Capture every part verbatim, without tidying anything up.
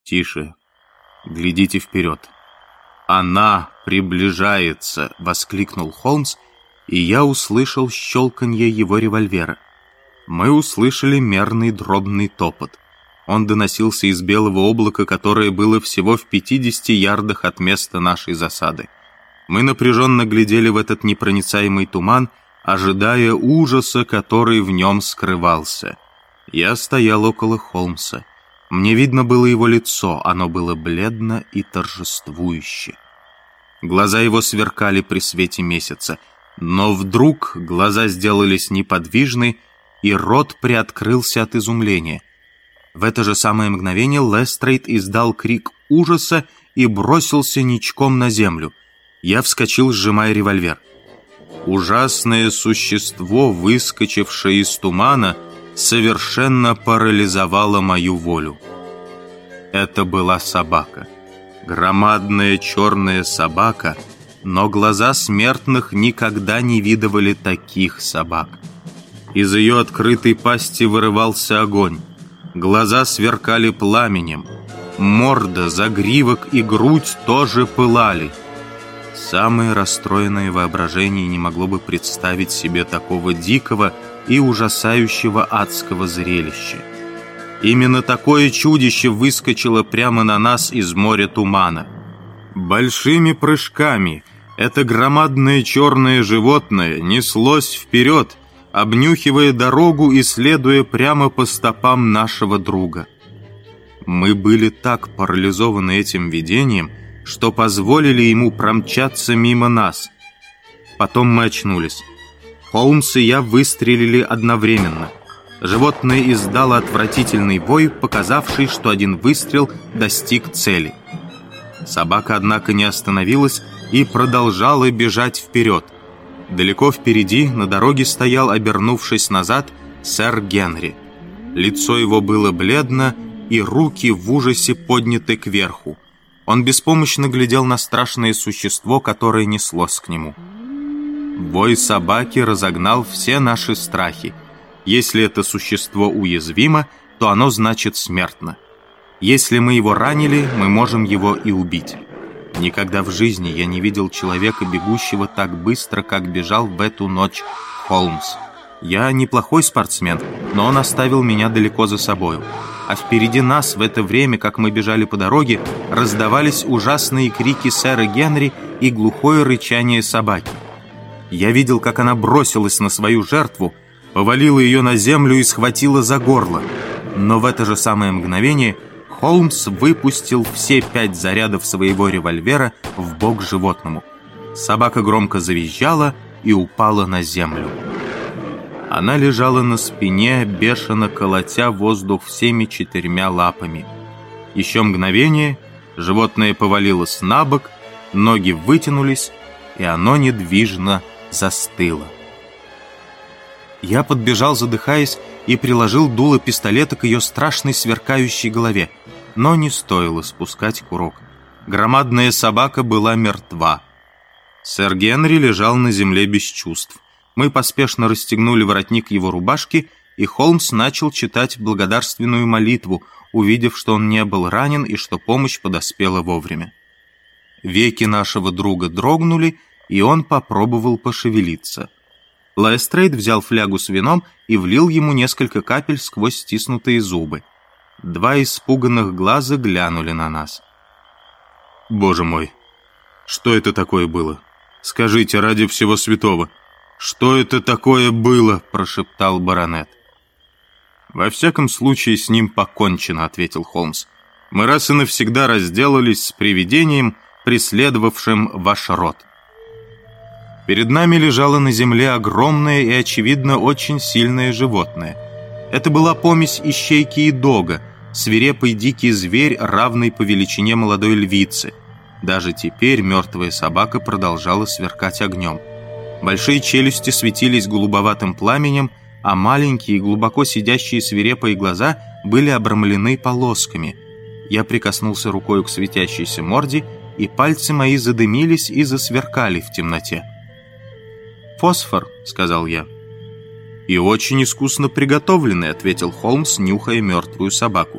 «Тише, глядите вперед. Она приближается!» — воскликнул Холмс, и я услышал щелканье его револьвера. Мы услышали мерный дробный топот. Он доносился из белого облака, которое было всего в пятидесяти ярдах от места нашей засады. Мы напряженно глядели в этот непроницаемый туман, ожидая ужаса, который в нем скрывался. Я стоял около Холмса. Мне видно было его лицо, оно было бледно и торжествующе. Глаза его сверкали при свете месяца, но вдруг глаза сделались неподвижны, и рот приоткрылся от изумления. В это же самое мгновение Лестрейд издал крик ужаса и бросился ничком на землю. Я вскочил, сжимая револьвер. Ужасное существо, выскочившее из тумана, совершенно парализовало мою волю. Это была собака. Громадная черная собака, но глаза смертных никогда не видывали таких собак. Из ее открытой пасти вырывался огонь. Глаза сверкали пламенем. Морда, загривок и грудь тоже пылали. Самое расстроенное воображение не могло бы представить себе такого дикого и ужасающего адского зрелища. Именно такое чудище выскочило прямо на нас из моря тумана. Большими прыжками это громадное черное животное неслось вперед, обнюхивая дорогу и следуя прямо по стопам нашего друга. Мы были так парализованы этим видением, что позволили ему промчаться мимо нас. Потом мы очнулись. Холмс и я выстрелили одновременно. Животное издало отвратительный вой, показавший, что один выстрел достиг цели. Собака, однако, не остановилась и продолжала бежать вперед. Далеко впереди на дороге стоял, обернувшись назад, сэр Генри. Лицо его было бледно, и руки в ужасе подняты кверху. Он беспомощно глядел на страшное существо, которое неслось к нему. Вой собаки разогнал все наши страхи. Если это существо уязвимо, то оно значит смертно. Если мы его ранили, мы можем его и убить. Никогда в жизни я не видел человека, бегущего так быстро, как бежал в эту ночь Холмс. Я неплохой спортсмен, но он оставил меня далеко за собою. А впереди нас в это время, как мы бежали по дороге, раздавались ужасные крики сэра Генри и глухое рычание собаки. Я видел, как она бросилась на свою жертву, повалила ее на землю и схватила за горло. Но в это же самое мгновение Холмс выпустил все пять зарядов своего револьвера в бок животному. Собака громко завизжала и упала на землю. Она лежала на спине, бешено колотя воздух всеми четырьмя лапами. Еще мгновение, животное повалилось на бок, ноги вытянулись, и оно недвижно застыло. Я подбежал, задыхаясь, и приложил дуло пистолета к ее страшной сверкающей голове. Но не стоило спускать курок. Громадная собака была мертва. Сэр Генри лежал на земле без чувств. Мы поспешно расстегнули воротник его рубашки, и Холмс начал читать благодарственную молитву, увидев, что он не был ранен и что помощь подоспела вовремя. Веки нашего друга дрогнули, и он попробовал пошевелиться. Лестрейд взял флягу с вином и влил ему несколько капель сквозь стиснутые зубы. Два испуганных глаза глянули на нас. «Боже мой, что это такое было? Скажите, ради всего святого, что это такое было?» – прошептал баронет. «Во всяком случае, с ним покончено», – ответил Холмс. «Мы раз и навсегда разделались с привидением, преследовавшим ваш род». Перед нами лежало на земле огромное и, очевидно, очень сильное животное. Это была помесь ищейки и дога, свирепый дикий зверь, равный по величине молодой львицы. Даже теперь мертвая собака продолжала сверкать огнем. Большие челюсти светились голубоватым пламенем, а маленькие, глубоко сидящие свирепые глаза были обрамлены полосками. Я прикоснулся рукой к светящейся морде, и пальцы мои задымились и засверкали в темноте. «Фосфор», — сказал я. «И очень искусно приготовленный», — ответил Холмс, нюхая мертвую собаку.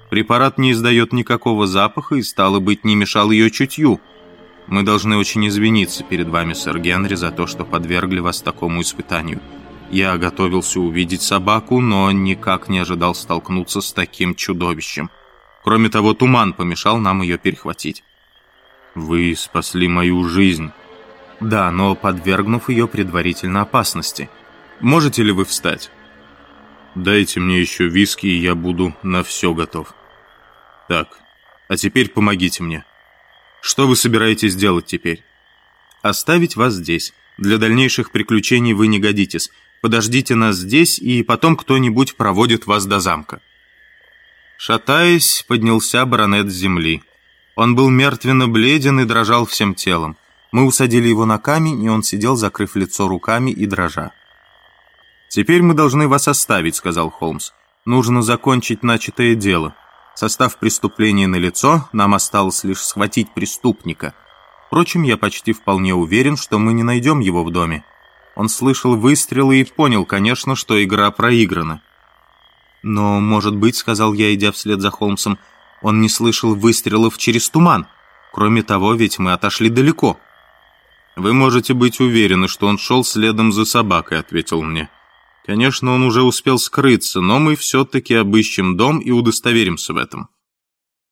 Препарат не издает никакого запаха и, стало быть, не мешал ее чутью. Мы должны очень извиниться перед вами, сэр Генри, за то, что подвергли вас такому испытанию. Я готовился увидеть собаку, но никак не ожидал столкнуться с таким чудовищем. Кроме того, туман помешал нам ее перехватить. Вы спасли мою жизнь. Да, но подвергнув ее предварительно опасности. Можете ли вы встать? Дайте мне еще виски, и я буду на все готов. Так, а теперь помогите мне. Что вы собираетесь делать теперь? Оставить вас здесь. Для дальнейших приключений вы не годитесь. Подождите нас здесь, и потом кто-нибудь проводит вас до замка. Шатаясь, поднялся баронет с земли. Он был мертвенно бледен и дрожал всем телом. Мы усадили его на камень, и он сидел, закрыв лицо руками и дрожа. «Теперь мы должны вас оставить», — сказал Холмс. «Нужно закончить начатое дело. Состав преступления налицо, нам осталось лишь схватить преступника. Впрочем, я почти вполне уверен, что мы не найдем его в доме. Он слышал выстрелы и понял, конечно, что игра проиграна». «Но, может быть, — сказал я, идя вслед за Холмсом, — он не слышал выстрелов через туман. Кроме того, ведь мы отошли далеко». «Вы можете быть уверены, что он шел следом за собакой», — ответил мне. «Конечно, он уже успел скрыться, но мы все-таки обыщем дом и удостоверимся в этом».